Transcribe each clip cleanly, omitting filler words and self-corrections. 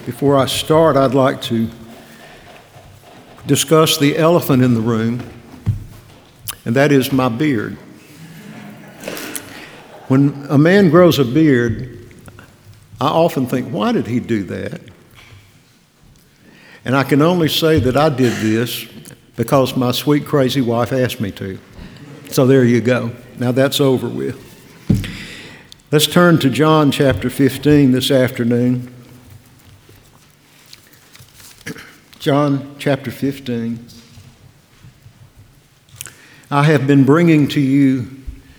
Before I start, I'd like to discuss the elephant in the room, and that is my beard. When a man grows a beard, I often think, why did he do that? And I can only say that I did this because my sweet, crazy wife asked me to. So there you go. Now that's over with. Let's turn to John chapter 15 this afternoon. John chapter 15. I have been bringing to you,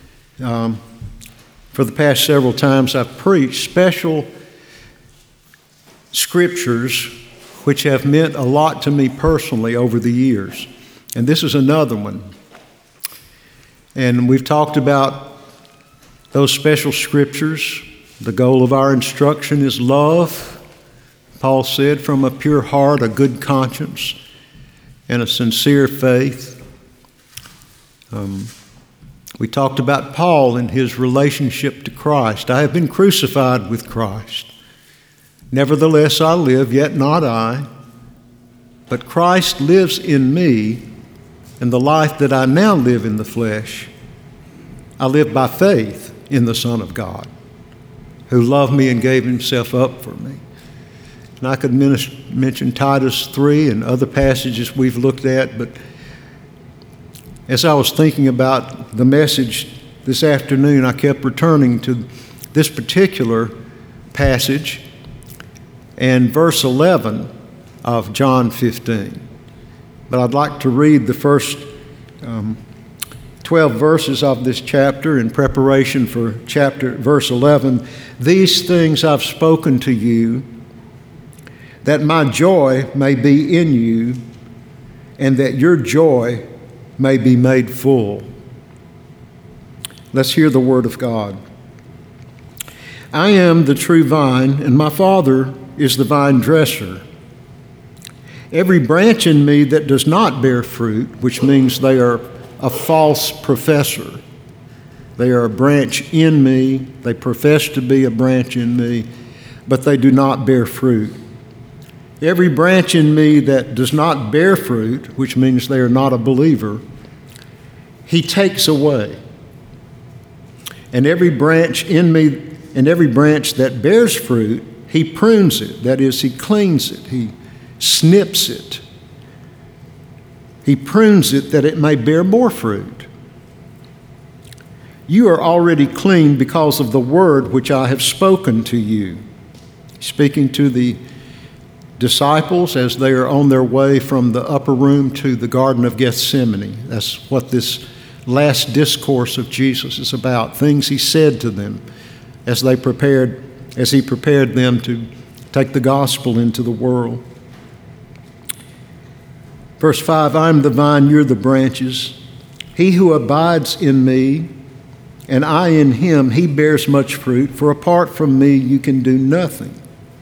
for the past several times I've preached, special scriptures which have meant a lot to me personally over the years. And this is another one. And we've talked about those special scriptures. The goal of our instruction is love. Paul said, from a pure heart, a good conscience, and a sincere faith. We talked about Paul and his relationship to Christ. I have been crucified with Christ. Nevertheless, I live, yet not I, but Christ lives in me, and the life that I now live in the flesh, I live by faith in the Son of God, who loved me and gave himself up for me. And I could mention Titus 3 and other passages we've looked at, but as I was thinking about the message this afternoon, I kept returning to this particular passage and verse 11 of John 15. But I'd like to read the first 12 verses of this chapter in preparation for verse 11. These things I've spoken to you, that my joy may be in you, and that your joy may be made full. Let's hear the word of God. I am the true vine, and my Father is the vine dresser. Every branch in me that does not bear fruit, which means they are a false professor. They are a branch in me. They profess to be a branch in me, but they do not bear fruit. Every branch in me that does not bear fruit, which means they are not a believer, he takes away. And every branch in me, and every branch that bears fruit, he prunes it. That is, he cleans it. He snips it. He prunes it that it may bear more fruit. You are already clean because of the word which I have spoken to you. Speaking to the disciples as they are on their way from the upper room to the Garden of Gethsemane. That's what this last discourse of Jesus is about. Things he said to them as he prepared them to take the gospel into the world. Verse 5, I am the vine, you're the branches. He who abides in me, and I in him, he bears much fruit, for apart from me you can do nothing.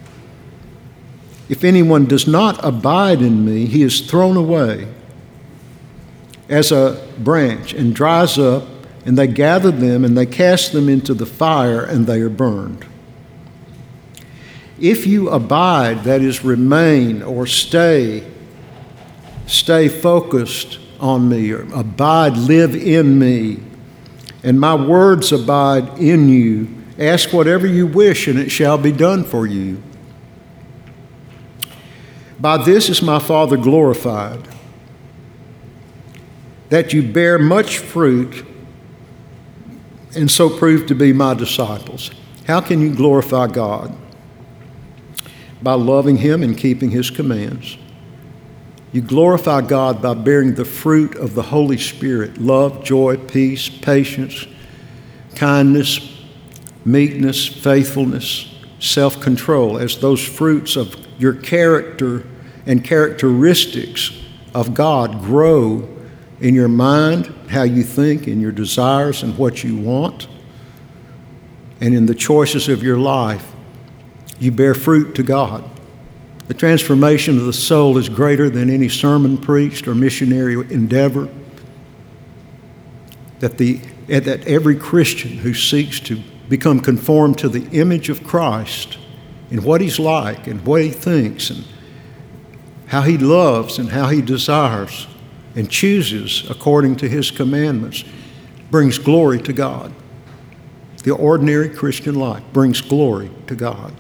If anyone does not abide in me, he is thrown away as a branch and dries up, and they gather them and they cast them into the fire, and they are burned. If you abide, that is, remain or stay focused on me, or abide, live in me, and my words abide in you, ask whatever you wish, and it shall be done for you. By this is my Father glorified, that you bear much fruit and so prove to be my disciples. How can you glorify God? By loving him and keeping his commands. You glorify God by bearing the fruit of the Holy Spirit: love, joy, peace, patience, kindness, meekness, faithfulness, self-control, as those fruits of your character and characteristics of God grow in your mind, how you think, in your desires and what you want, and in the choices of your life. You bear fruit to God. The transformation of the soul is greater than any sermon preached or missionary endeavor. That every Christian who seeks to become conformed to the image of Christ in what he's like and what he thinks and how he loves and how he desires and chooses according to his commandments brings glory to God. The ordinary Christian life brings glory to God.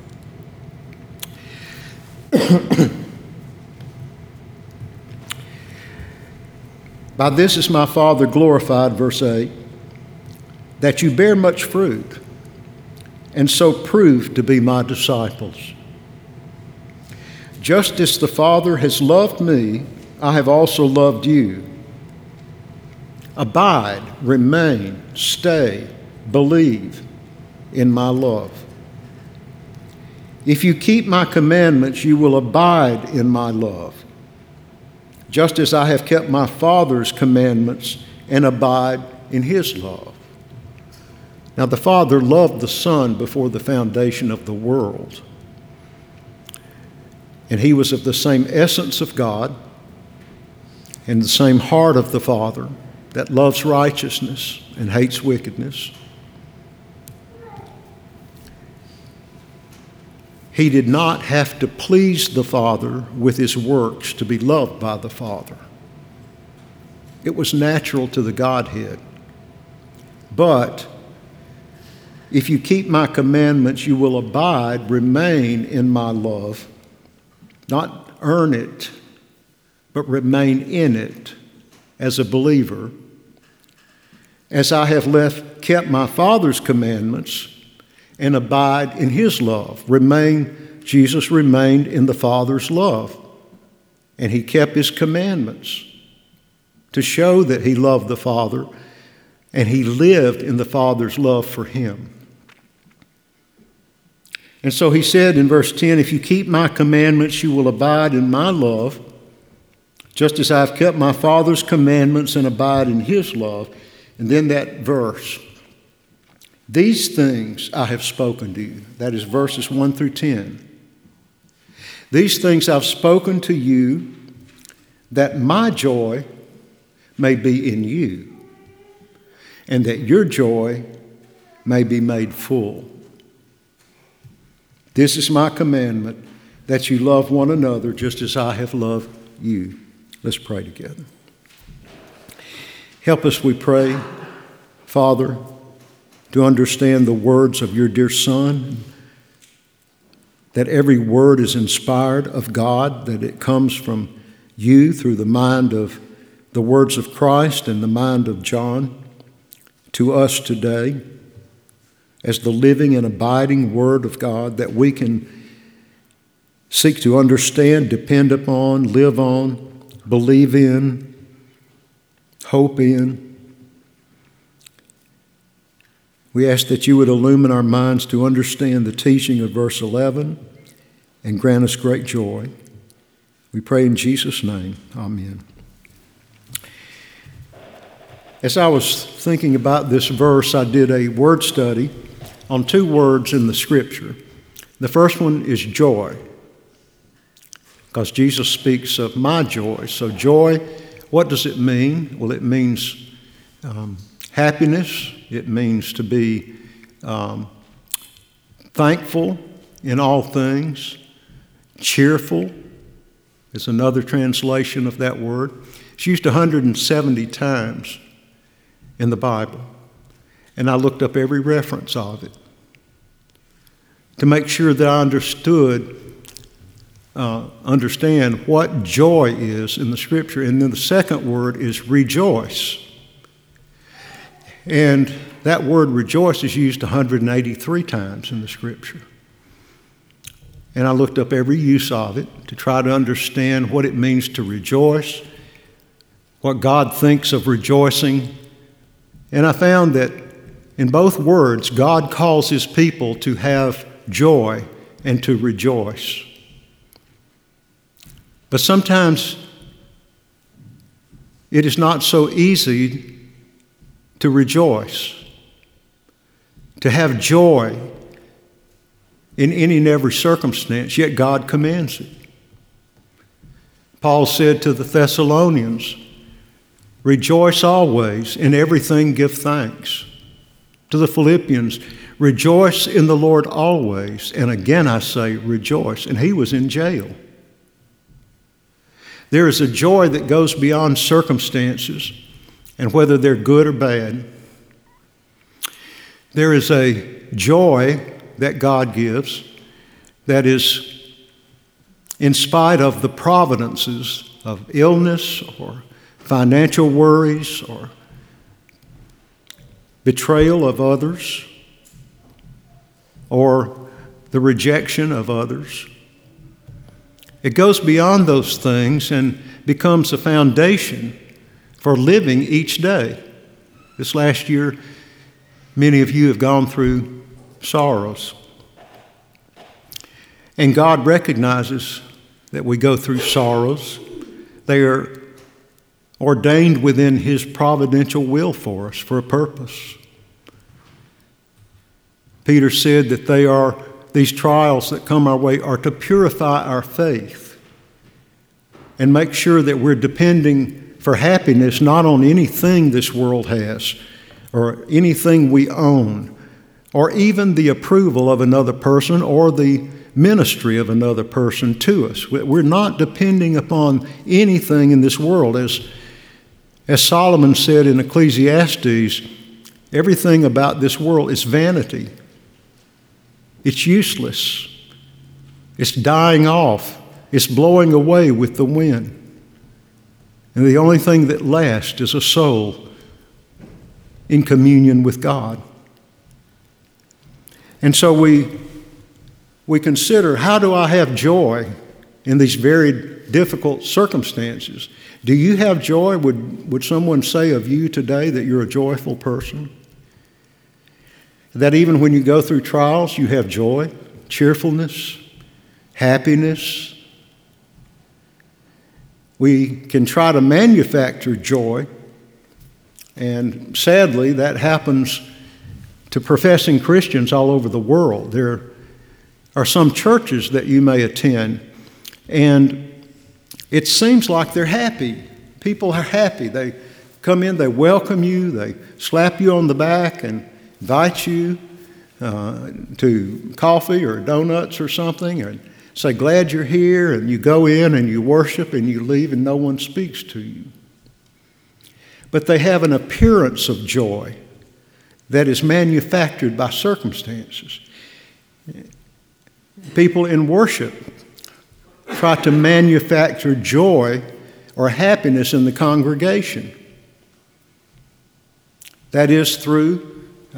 By this is my Father glorified, verse 8, that you bear much fruit, and so prove to be my disciples. Just as the Father has loved me, I have also loved you. Abide, remain, stay, believe in my love. If you keep my commandments, you will abide in my love, just as I have kept my Father's commandments and abide in his love. Now, the Father loved the Son before the foundation of the world, and he was of the same essence of God and the same heart of the Father that loves righteousness and hates wickedness. He did not have to please the Father with his works to be loved by the Father. It was natural to the Godhead. But if you keep my commandments, you will abide, remain in my love, not earn it, but remain in it as a believer. As I have kept my Father's commandments and abide in his love. Jesus remained in the Father's love, and he kept his commandments to show that he loved the Father, and he lived in the Father's love for him. And so he said in verse 10, if you keep my commandments, you will abide in my love, just as I have kept my Father's commandments and abide in his love. And then that verse, these things I have spoken to you. That is verses 1 through 10. These things I've spoken to you, that my joy may be in you, and that your joy may be made full. This is my commandment, that you love one another just as I have loved you. Let's pray together. Help us, we pray, Father, to understand the words of your dear Son, that every word is inspired of God, that it comes from you through the mind of the words of Christ and the mind of John to us today as the living and abiding Word of God that we can seek to understand, depend upon, live on, believe in, hope in. We ask that you would illumine our minds to understand the teaching of verse 11 and grant us great joy. We pray in Jesus' name. Amen. As I was thinking about this verse, I did a word study on two words in the Scripture. The first one is joy, because Jesus speaks of my joy. So joy, what does it mean? Well, it means happiness. It means to be thankful in all things. Cheerful is another translation of that word. It's used 170 times in the Bible. And I looked up every reference of it to make sure that I understand what joy is in the Scripture. And then the second word is rejoice. And that word rejoice is used 183 times in the Scripture. And I looked up every use of it to try to understand what it means to rejoice, what God thinks of rejoicing. And I found that in both words, God calls his people to have joy and to rejoice. But sometimes it is not so easy to rejoice, to have joy in any and every circumstance, yet God commands it. Paul said to the Thessalonians, rejoice always, in everything give thanks. to the Philippians, rejoice in the Lord always. And again I say rejoice. And he was in jail. There is a joy that goes beyond circumstances and whether they're good or bad. There is a joy that God gives that is in spite of the providences of illness or financial worries or betrayal of others or the rejection of others. It goes beyond those things and becomes a foundation for living each day. This last year, many of you have gone through sorrows. And God recognizes that we go through sorrows. They are ordained within His providential will for us for a purpose. Peter said that these trials that come our way are to purify our faith and make sure that we're depending for happiness not on anything this world has or anything we own or even the approval of another person or the ministry of another person to us. We're not depending upon anything in this world. As Solomon said in Ecclesiastes, everything about this world is vanity. It's useless. It's dying off. It's blowing away with the wind. And the only thing that lasts is a soul in communion with God. And so we consider, how do I have joy in these very difficult circumstances? Do you have joy? Would someone say of you today that you're a joyful person? That even when you go through trials, you have joy, cheerfulness, happiness. We can try to manufacture joy, and sadly, that happens to professing Christians all over the world. There are some churches that you may attend, and it seems like they're happy. People are happy. They come in, they welcome you, they slap you on the back and invite you to coffee or donuts or something, and say, glad you're here, and you go in and you worship and you leave and no one speaks to you. But they have an appearance of joy that is manufactured by circumstances. People in worship try to manufacture joy or happiness in the congregation. That is through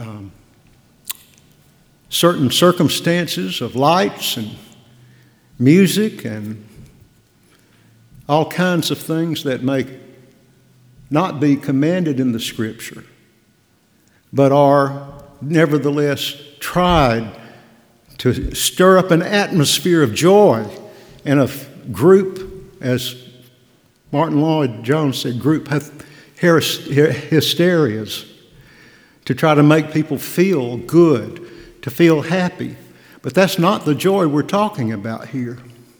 certain circumstances of lights and music and all kinds of things that may not be commanded in the Scripture, but are nevertheless tried to stir up an atmosphere of joy and of group, as Martin Lloyd-Jones said, group hysterias, to try to make people feel good, to feel happy. But that's not the joy we're talking about here.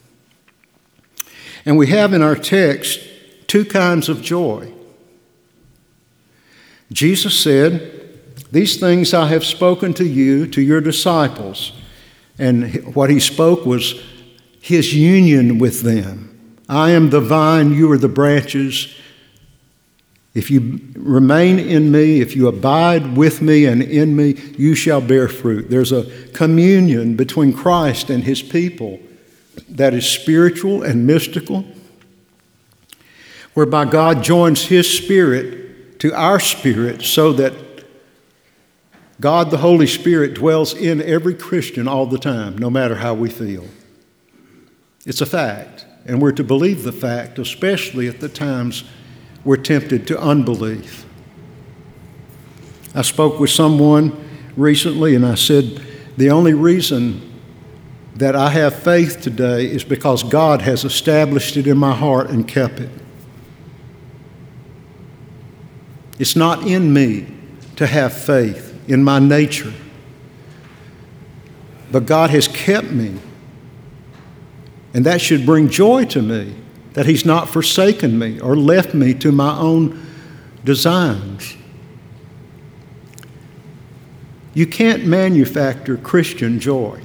And we have in our text two kinds of joy. Jesus said, "These things I have spoken to you, to your disciples." And what he spoke was his union with them. I am the vine, you are the branches. If you remain in me, if you abide with me and in me, you shall bear fruit. There's a communion between Christ and his people that is spiritual and mystical, whereby God joins his spirit to our spirit so that God, the Holy Spirit, dwells in every Christian all the time, no matter how we feel. It's a fact, and we're to believe the fact, especially at the times we're tempted to unbelief. I spoke with someone recently, and I said, the only reason that I have faith today is because God has established it in my heart and kept it. It's not in me to have faith, in my nature. But God has kept me. And that should bring joy to me, that he's not forsaken me or left me to my own designs. You can't manufacture Christian joy.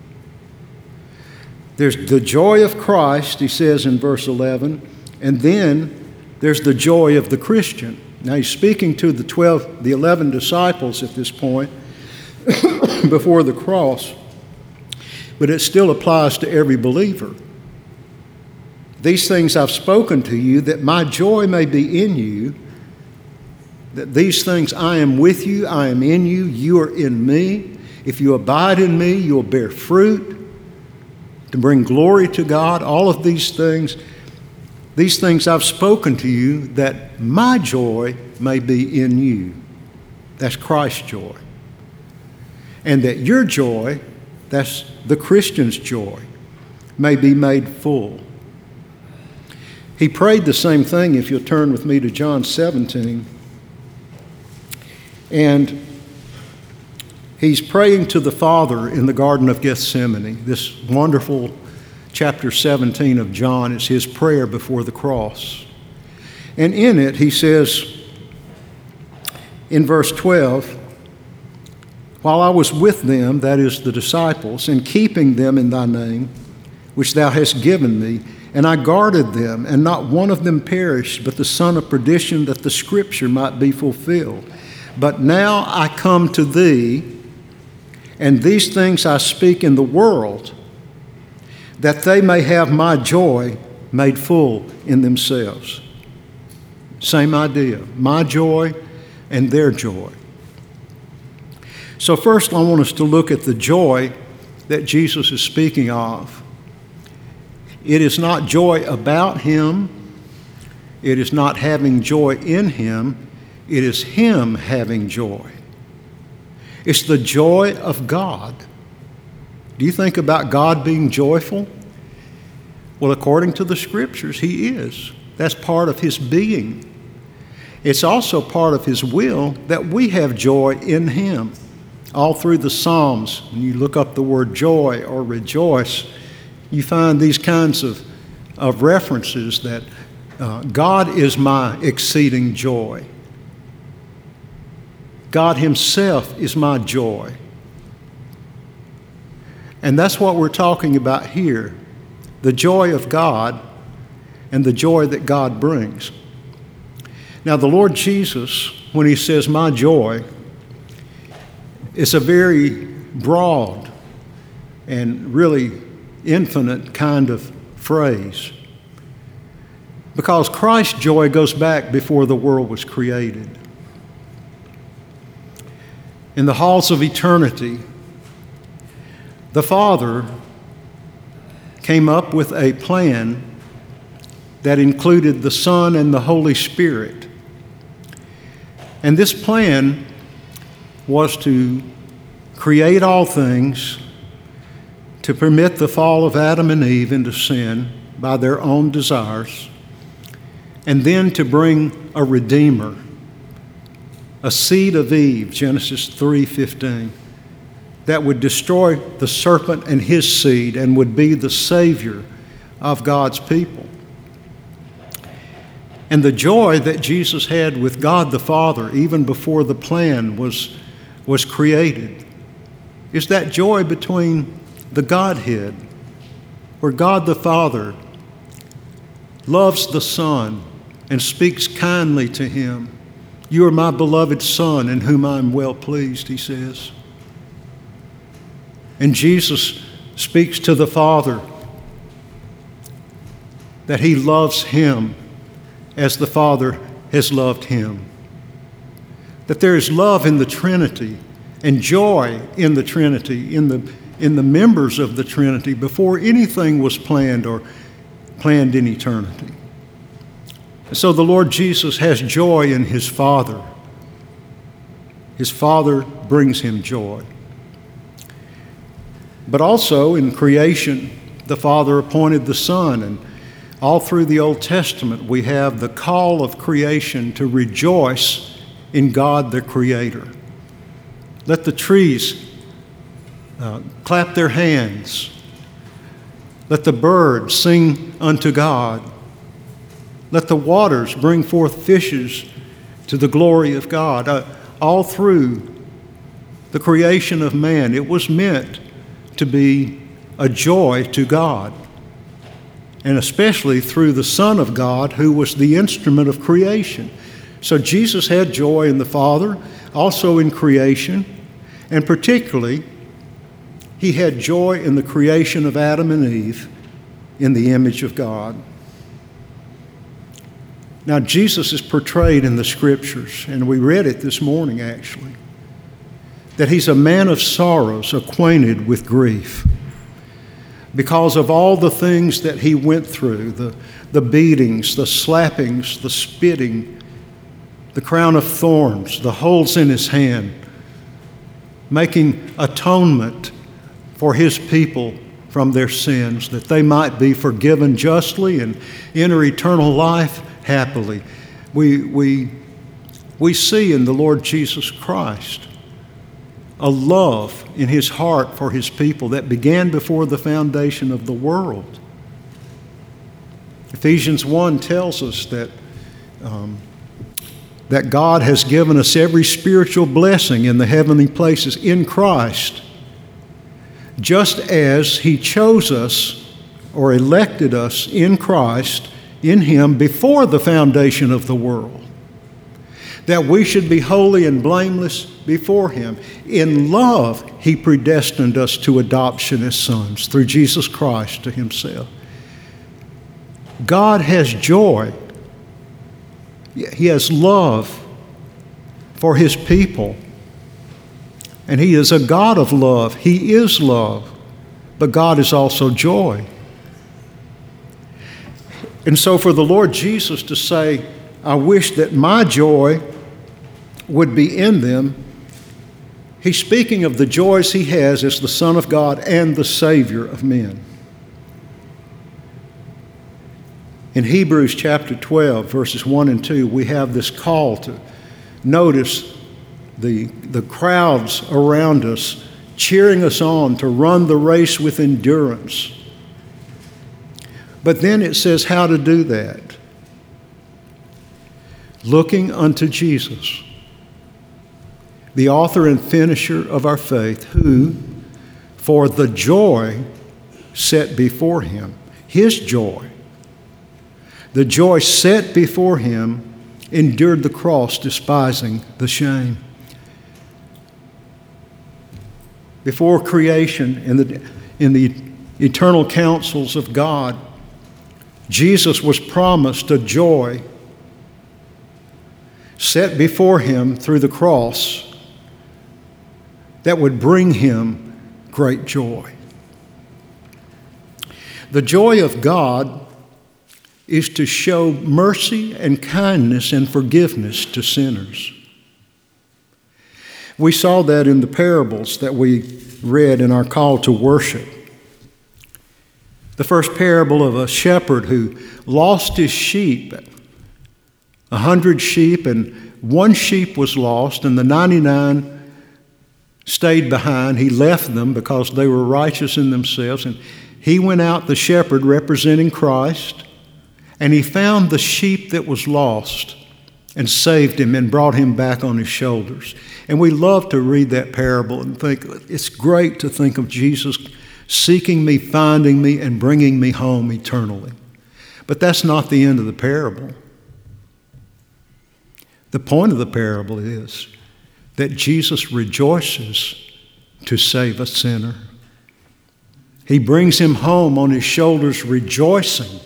There's the joy of Christ, he says in verse 11, and then there's the joy of the Christian. Now he's speaking to the 11 disciples at this point before the cross, but it still applies to every believer. These things I've spoken to you, that my joy may be in you, that these things I am with you, I am in you, you are in me. If you abide in me, you'll bear fruit to bring glory to God. All of these things I've spoken to you, that my joy may be in you. That's Christ's joy. And that your joy, that's the Christian's joy, may be made full. He prayed the same thing, if you'll turn with me to John 17. And he's praying to the Father in the Garden of Gethsemane. This wonderful chapter 17 of John is his prayer before the cross. And in it, he says in verse 12, while I was with them, that is the disciples, and keeping them in thy name, which thou hast given me, and I guarded them, and not one of them perished, but the son of perdition, that the scripture might be fulfilled. But now I come to thee, and these things I speak in the world, that they may have my joy made full in themselves. Same idea, my joy and their joy. So first I want us to look at the joy that Jesus is speaking of. It is not joy about him. It is not having joy in him. It is him having joy. It's the joy of God. Do you think about God being joyful? Well, according to the scriptures, he is. That's part of his being. It's also part of his will that we have joy in him. All through the Psalms, when you look up the word joy or rejoice, you find these kinds of references that God is my exceeding joy. God himself is my joy. And that's what we're talking about here, the joy of God and the joy that God brings. Now, the Lord Jesus, when he says my joy, it's a very broad and really infinite kind of phrase, because Christ's joy goes back before the world was created. In the halls of eternity, the Father came up with a plan that included the Son and the Holy Spirit. And this plan was to create all things, to permit the fall of Adam and Eve into sin by their own desires, and then to bring a Redeemer, a seed of Eve, Genesis 3:15, that would destroy the serpent and his seed and would be the Savior of God's people. And the joy that Jesus had with God the Father, even before the plan was created, is that joy between the Godhead, where God the Father loves the Son and speaks kindly to him. You are my beloved Son, in whom I am well pleased, he says. And Jesus speaks to the Father that he loves him as the Father has loved him. That there is love in the Trinity and joy in the Trinity, in the members of the Trinity, before anything was planned or planned in eternity. And so the Lord Jesus has joy in his Father. His Father brings him joy. But also in creation, the Father appointed the Son, and all through the Old Testament we have the call of creation to rejoice in God the Creator. Let the trees clap their hands. Let the birds sing unto God. Let the waters bring forth fishes to the glory of God. All through the creation of man. It was meant to be a joy to God, and especially through the Son of God, who was the instrument of creation. So Jesus had joy in the Father, also in creation, and particularly, he had joy in the creation of Adam and Eve in the image of God. Now, Jesus is portrayed in the Scriptures, and we read it this morning actually, that he's a man of sorrows, acquainted with grief, because of all the things that he went through, the beatings, the slappings, the spitting, the crown of thorns, the holes in his hand, making atonement for his people from their sins, that they might be forgiven justly and enter eternal life happily. We see in the Lord Jesus Christ a love in his heart for his people that began before the foundation of the world. Ephesians 1 tells us that God has given us every spiritual blessing in the heavenly places in Christ, just as he chose us or elected us in Christ, in him, before the foundation of the world, that we should be holy and blameless before him. In love, he predestined us to adoption as sons through Jesus Christ to himself. God has joy. He has love for his people. And he is a God of love. He is love. But God is also joy. And so for the Lord Jesus to say, I wish that my joy would be in them, he's speaking of the joys he has as the Son of God and the Savior of men. In Hebrews chapter 12, verses 1 and 2, we have this call to notice the crowds around us cheering us on to run the race with endurance. But then it says how to do that. Looking unto Jesus, the author and finisher of our faith, who, for the joy set before him, his joy, the joy set before him, endured the cross, despising the shame. Before creation, in the eternal counsels of God, Jesus was promised a joy set before him through the cross that would bring him great joy. The joy of God is to show mercy and kindness and forgiveness to sinners. We saw that in the parables that we read in our call to worship. The first parable of a shepherd who lost his sheep, 100 sheep, and one sheep was lost, and the 99 stayed behind. He left them because they were righteous in themselves, and he went out, the shepherd representing Christ, and he found the sheep that was lost and saved him and brought him back on his shoulders. And we love to read that parable and think, it's great to think of Jesus seeking me, finding me, and bringing me home eternally. But that's not the end of the parable. The point of the parable is that Jesus rejoices to save a sinner. He brings him home on his shoulders rejoicing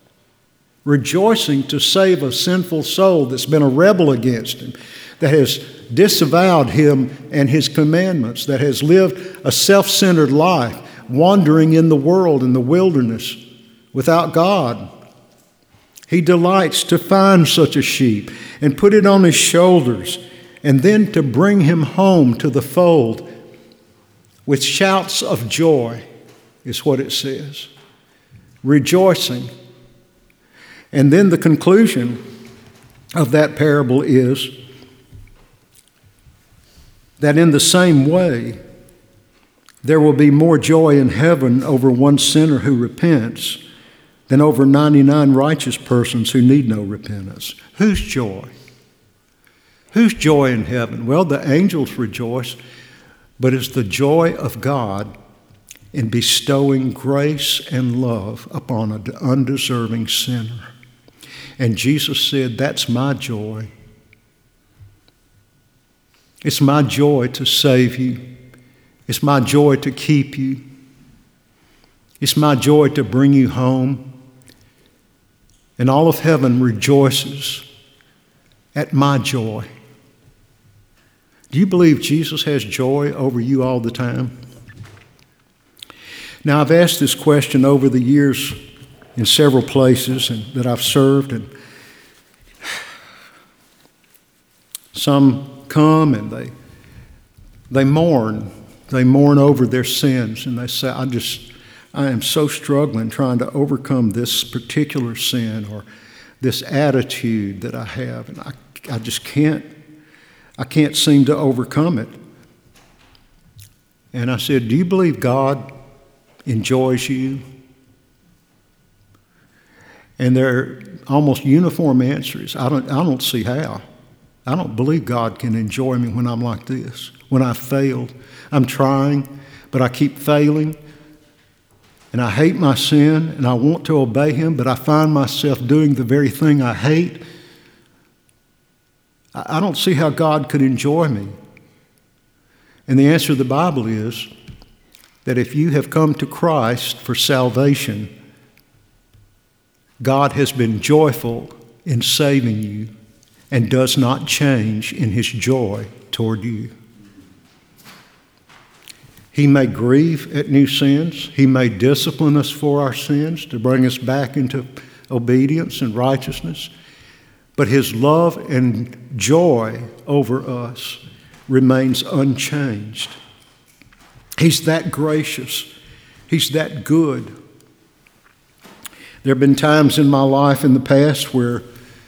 to save a sinful soul that's been a rebel against him, that has disavowed him and his commandments, that has lived a self-centered life, wandering in the world in the wilderness without God. He delights to find such a sheep and put it on his shoulders, and then to bring him home to the fold with shouts of joy, is what it says. Rejoicing. And then the conclusion of that parable is that in the same way, there will be more joy in heaven over one sinner who repents than over 99 righteous persons who need no repentance. Whose joy? Whose joy in heaven? Well, the angels rejoice but it's the joy of God in bestowing grace and love upon an undeserving sinner. And Jesus said, that's my joy. It's my joy to save you. It's my joy to keep you. It's my joy to bring you home. And all of heaven rejoices at my joy. Do you believe Jesus has joy over you all the time? Now, I've asked this question over the years in several places that I've served, and some come and they mourn. They mourn over their sins, and they say, I am so struggling trying to overcome this particular sin or this attitude that I have, and I just can't seem to overcome it. And I said, do you believe God enjoys you? And their almost uniform answer is, I don't see how. I don't believe God can enjoy me when I'm like this, when I've failed. I'm trying, but I keep failing. And I hate my sin, and I want to obey Him, but I find myself doing the very thing I hate. I don't see how God could enjoy me. And the answer of the Bible is that if you have come to Christ for salvation, God has been joyful in saving you and does not change in His joy toward you. He may grieve at new sins. He may discipline us for our sins to bring us back into obedience and righteousness. But His love and joy over us remains unchanged. He's that gracious. He's that good. There have been times in my life in the past where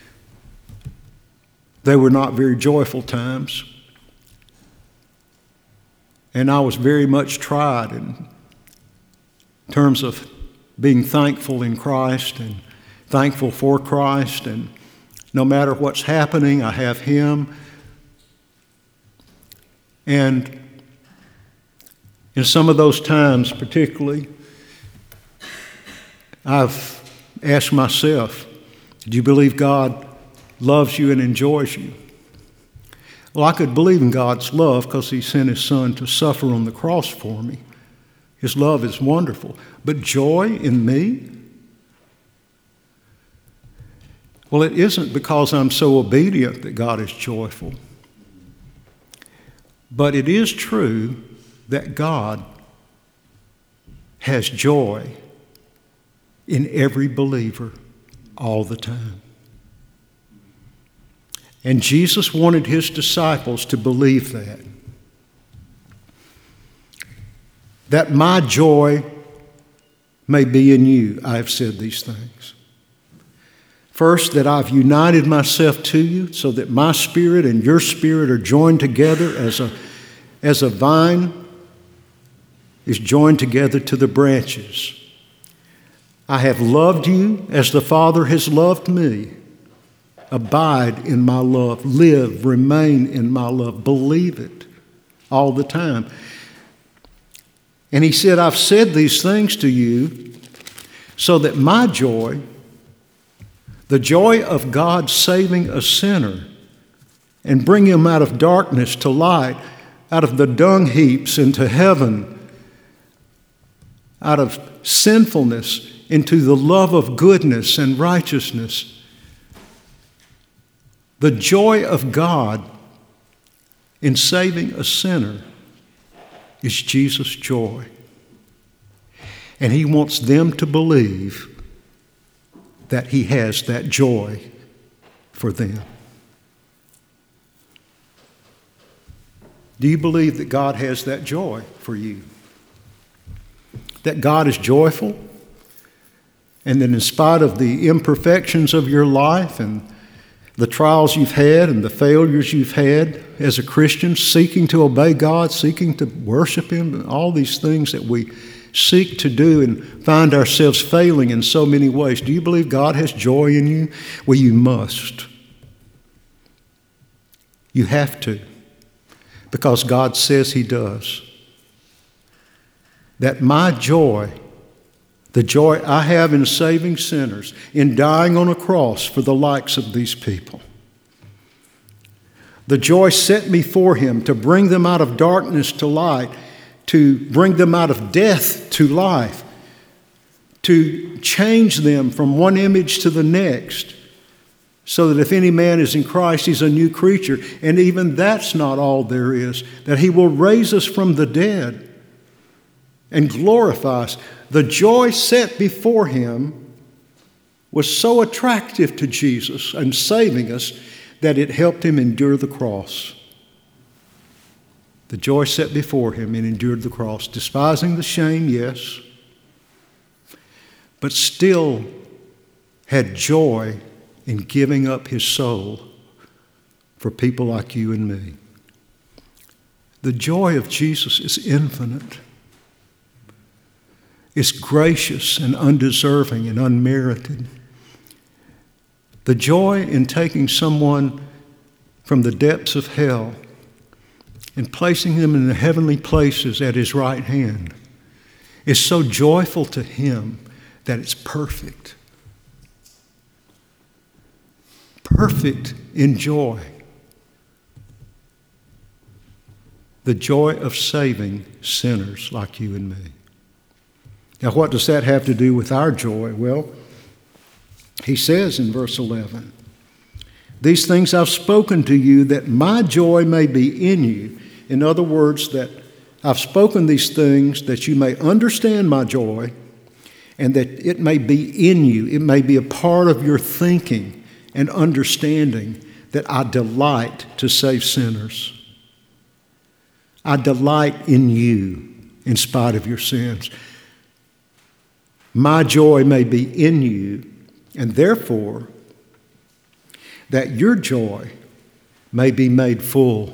they were not very joyful times. And I was very much tried in terms of being thankful in Christ and thankful for Christ. And no matter what's happening, I have Him. And in some of those times particularly, I've asked myself, do you believe God loves you and enjoys you? Well, I could believe in God's love because He sent His Son to suffer on the cross for me. His love is wonderful. But joy in me? Well, it isn't because I'm so obedient that God is joyful. But it is true that God has joy in every believer all the time. And Jesus wanted His disciples to believe that my joy may be in you. I have said these things. First, that I've united myself to you so that my spirit and your spirit are joined together as a vine is joined together to the branches. I have loved you as the Father has loved me. Abide in my love. Live, remain in my love. Believe it all the time. And He said, I've said these things to you so that my joy, the joy of God saving a sinner and bringing him out of darkness to light, out of the dung heaps into heaven, out of sinfulness into the love of goodness and righteousness. The joy of God in saving a sinner is Jesus' joy. And He wants them to believe that He has that joy for them. Do you believe that God has that joy for you? That God is joyful? And that in spite of the imperfections of your life and the trials you've had and the failures you've had as a Christian, seeking to obey God, seeking to worship Him, all these things that we seek to do and find ourselves failing in so many ways. Do you believe God has joy in you? Well, you must. You have to. because God says he does. That my joy, the joy I have in saving sinners, in dying on a cross for the likes of these people, the joy set before him to bring them out of darkness to light, to bring them out of death to life, to change them from one image to the next, so that if any man is in Christ, he's a new creature. And even that's not all there is, that he will raise us from the dead and glorify us. The joy set before him was so attractive to Jesus and saving us that it helped him endure the cross. The joy set before him and endured the cross, despising the shame, yes, but still had joy in giving up his soul for people like you and me. The joy of Jesus is infinite. It's gracious and undeserving and unmerited. The joy in taking someone from the depths of hell and placing them in the heavenly places at his right hand is so joyful to him that it's perfect. Perfect in joy. The joy of saving sinners like you and me. Now, what does that have to do with our joy? Well, he says in verse 11, "These things I've spoken to you that my joy may be in you." In other words, that I've spoken these things that you may understand my joy and that it may be in you. It may be a part of your thinking and understanding that I delight to save sinners. I delight in you in spite of your sins. My joy may be in you, and therefore that your joy may be made full.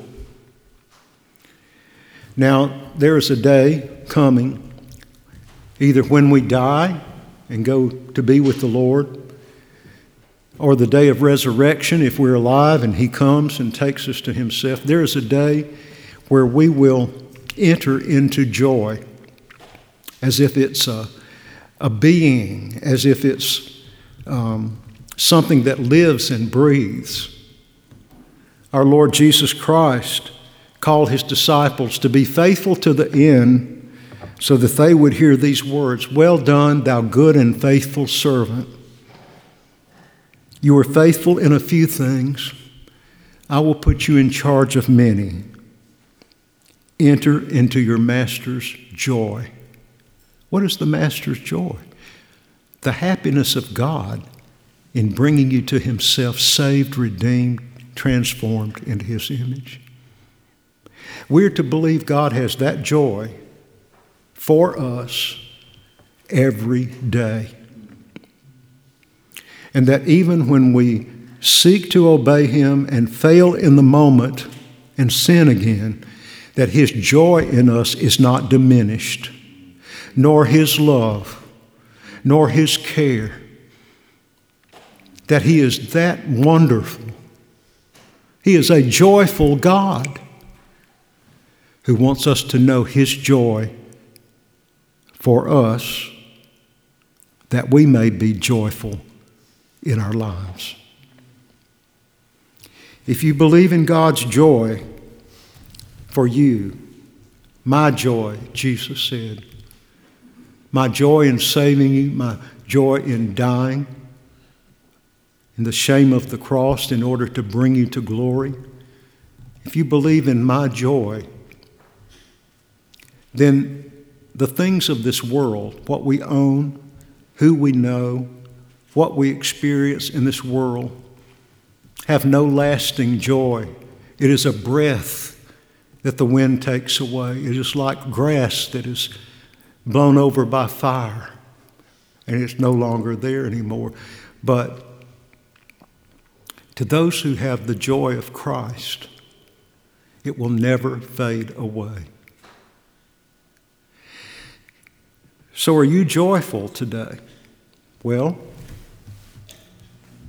Now, there is a day coming, either when we die and go to be with the Lord, or the day of resurrection if we're alive and he comes and takes us to himself. There is a day where we will enter into joy as if it's a being, as if it's something that lives and breathes. Our Lord Jesus Christ called his disciples to be faithful to the end so that they would hear these words, "Well done, thou good and faithful servant. You are faithful in a few things. I will put you in charge of many. Enter into your master's joy." What is the master's joy? The happiness of God in bringing you to himself, saved, redeemed, transformed into his image. We're to believe God has that joy for us every day. And that even when we seek to obey him and fail in the moment and sin again, that his joy in us is not diminished, nor his love, nor his care. That he is that wonderful. He is a joyful God who wants us to know his joy for us, that we may be joyful in our lives. If you believe in God's joy for you, my joy, Jesus said, my joy in saving you, my joy in dying, in the shame of the cross in order to bring you to glory. If you believe in my joy, then the things of this world, what we own, who we know, what we experience in this world, have no lasting joy. It is a breath that the wind takes away. It is like grass that is blown over by fire, and it's no longer there anymore. But to those who have the joy of Christ, it will never fade away. So are you joyful today? Well,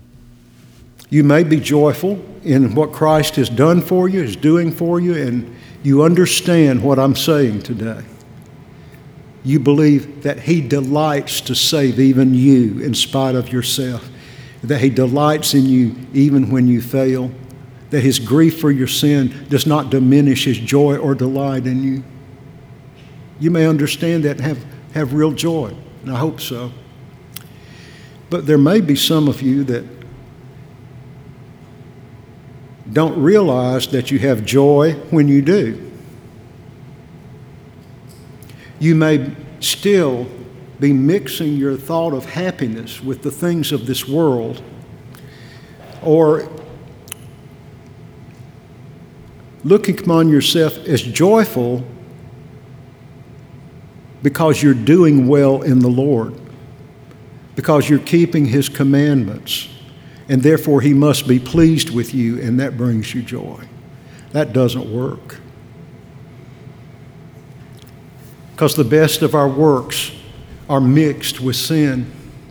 you may be joyful in what Christ has done for you, is doing for you, and You understand what I'm saying today. You believe that He delights to save even you in spite of yourself, that He delights in you even when you fail, that His grief for your sin does not diminish His joy or delight in you. You may understand that and have real joy, and I hope so. But there may be some of you that don't realize that you have joy when you do. You may still be mixing your thought of happiness with the things of this world, or looking upon yourself as joyful because you're doing well in the Lord, because you're keeping His commandments, and therefore He must be pleased with you, and that brings you joy. That doesn't work. Because the best of our works are mixed with sin.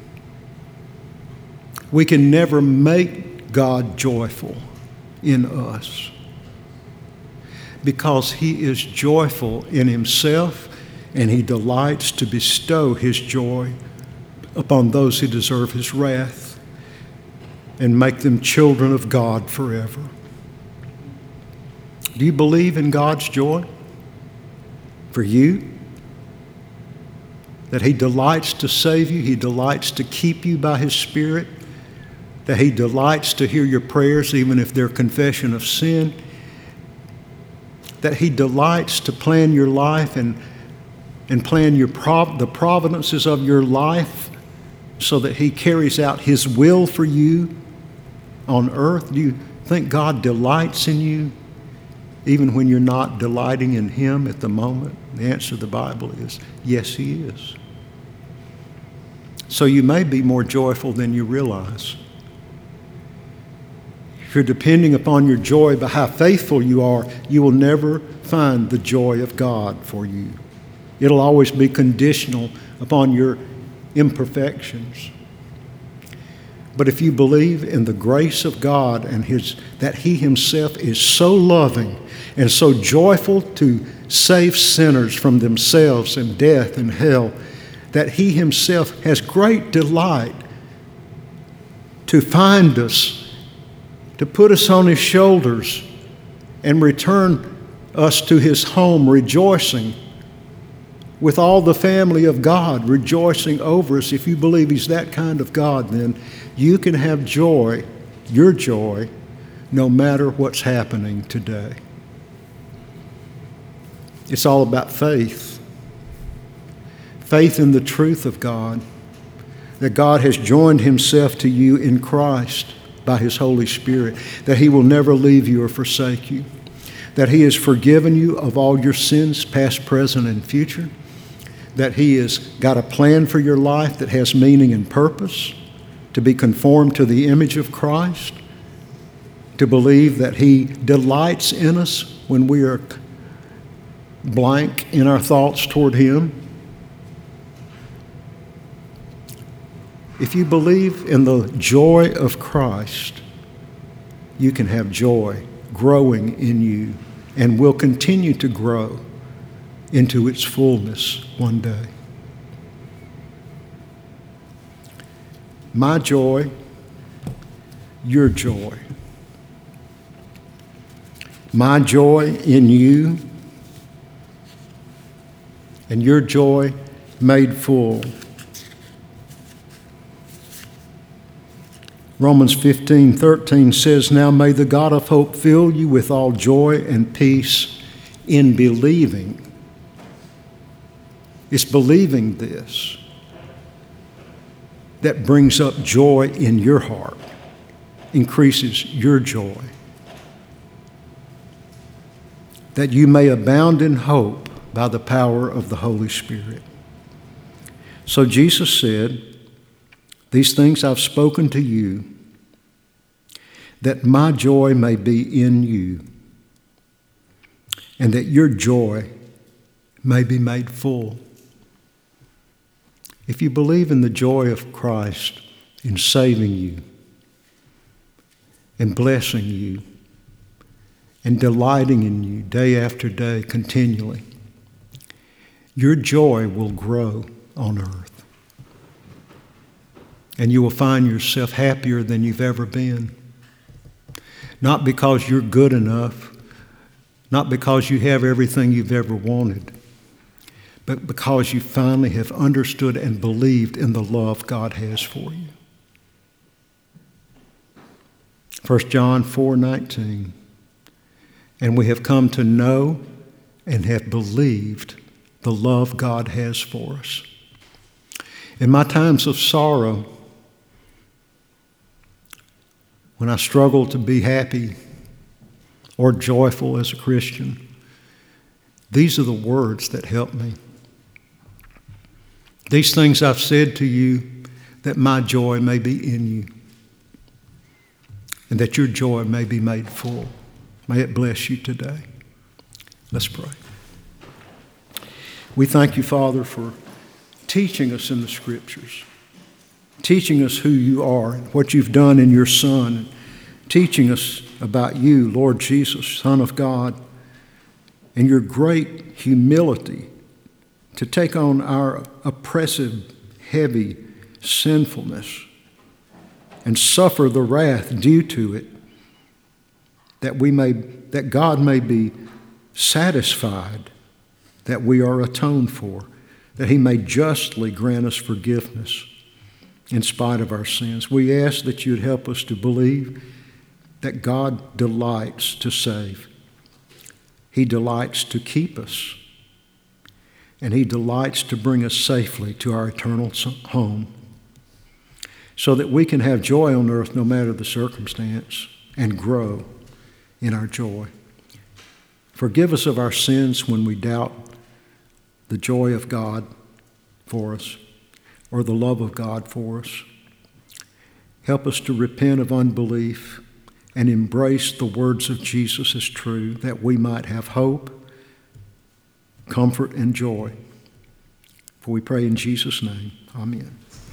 We can never make God joyful in us, because He is joyful in Himself, and He delights to bestow His joy upon those who deserve His wrath and make them children of God forever. Do you believe in God's joy for you? That He delights to save you, He delights to keep you by His Spirit, that He delights to hear your prayers even if they're confession of sin, that He delights to plan your life and plan the providences of your life so that He carries out His will for you on earth? Do you think God delights in you even when you're not delighting in Him at the moment? The answer to the Bible is yes, He is. So you may be more joyful than you realize. If you're depending upon your joy by how faithful you are, you will never find the joy of God for you. It'll always be conditional upon your imperfections. But if you believe in the grace of God and that He Himself is so loving and so joyful to save sinners from themselves and death and hell, that He Himself has great delight to find us, to put us on His shoulders and return us to His home rejoicing, with all the family of God rejoicing over us. If you believe He's that kind of God, then you can have joy, your joy, no matter what's happening today. It's all about faith. Faith in the truth of God, that God has joined Himself to you in Christ by His Holy Spirit, that He will never leave you or forsake you, that He has forgiven you of all your sins, past, present, and future, that He has got a plan for your life that has meaning and purpose, to be conformed to the image of Christ, to believe that He delights in us when we are blank in our thoughts toward Him. If you believe in the joy of Christ, you can have joy growing in you and will continue to grow into its fullness one day. My joy, your joy. My joy in you and your joy made full. Romans 15:13 says, "Now may the God of hope fill you with all joy and peace in believing." It's believing this that brings up joy in your heart, increases your joy, that you may abound in hope by the power of the Holy Spirit. So Jesus said, "These things I've spoken to you, that my joy may be in you, and that your joy may be made full." If you believe in the joy of Christ in saving you and blessing you and delighting in you day after day continually, your joy will grow on earth. And you will find yourself happier than you've ever been. Not because you're good enough, not because you have everything you've ever wanted, but because you finally have understood and believed in the love God has for you. 1 John 4:19, and we have come to know and have believed the love God has for us. In my times of sorrow, when I struggle to be happy or joyful as a Christian, these are the words that help me. These things I've said to you, that my joy may be in you, and that your joy may be made full. May it bless you today. Let's pray. We thank you, Father, for teaching us in the Scriptures, teaching us who you are and what you've done in your Son, teaching us about you, Lord Jesus, Son of God, and your great humility to take on our oppressive, heavy sinfulness and suffer the wrath due to it, that God may be satisfied that we are atoned for, that he may justly grant us forgiveness in spite of our sins. We ask that you'd help us to believe that God delights to save. He delights to keep us, and he delights to bring us safely to our eternal home so that we can have joy on earth no matter the circumstance and grow in our joy. Forgive us of our sins when we doubt the joy of God for us or the love of God for us. Help us to repent of unbelief and embrace the words of Jesus as true, that we might have hope, comfort, and joy. For we pray in Jesus' name. Amen.